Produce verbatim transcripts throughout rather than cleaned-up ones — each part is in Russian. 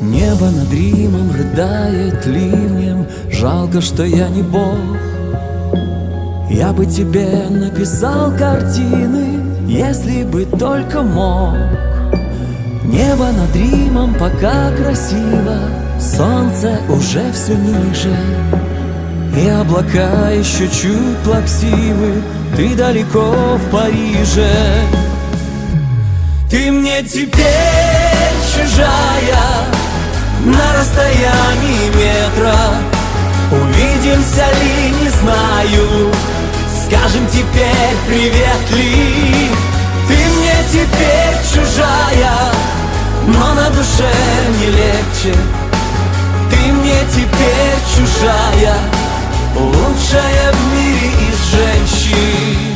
Небо над Римом рыдает ливнем. Жалко, что я не Бог. Я бы тебе написал картины, если бы только мог. Небо над Римом пока красиво, солнце уже все ниже, и облака еще чуть плаксивы. Ты далеко в Париже. Ты мне теперь чужая, на расстоянии метра. Увидимся ли, не знаю, скажем теперь привет ли. Ты мне теперь чужая, но на душе не легче. Ты мне теперь чужая, лучшая в мире из женщин.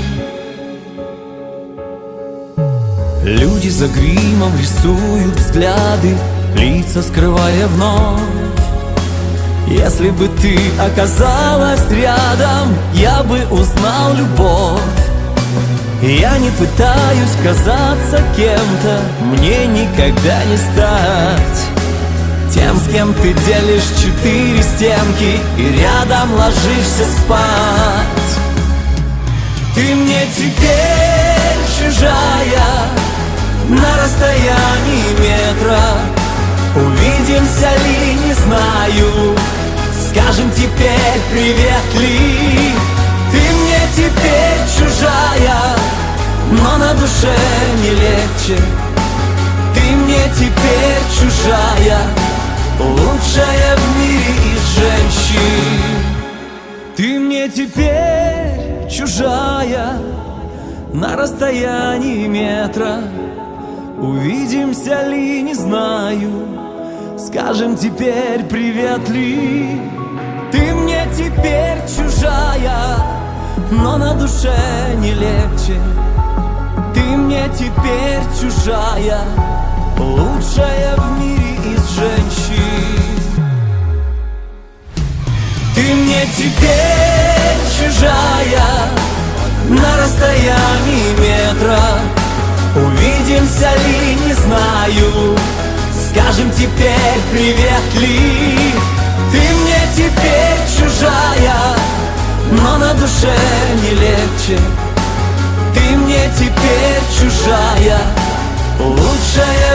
Люди за гримом рисуют взгляды, лица скрывая вновь. Если бы ты оказалась рядом, я бы узнал любовь. Я не пытаюсь казаться кем-то, мне никогда не стать тем, с кем ты делишь четыре стенки и рядом ложишься спать. Ты мне теперь чужая, на расстоянии метра. Увидимся ли, не знаю, скажем теперь привет ли. Ты мне теперь чужая, но на душе не легче. Ты мне теперь чужая, лучшая в мире из женщин. Ты мне теперь чужая, на расстоянии метра. Увидимся ли, не знаю, скажем теперь привет ли. Ты мне теперь чужая, но на душе не легче. Ты мне теперь чужая, лучшая в мире из женщин. Ты мне теперь чужая, на расстоянии метра. Увидимся ли, не знаю, скажем теперь привет ли. Ты мне теперь чужая, но на душе не легче. Ты мне теперь чужая, лучшая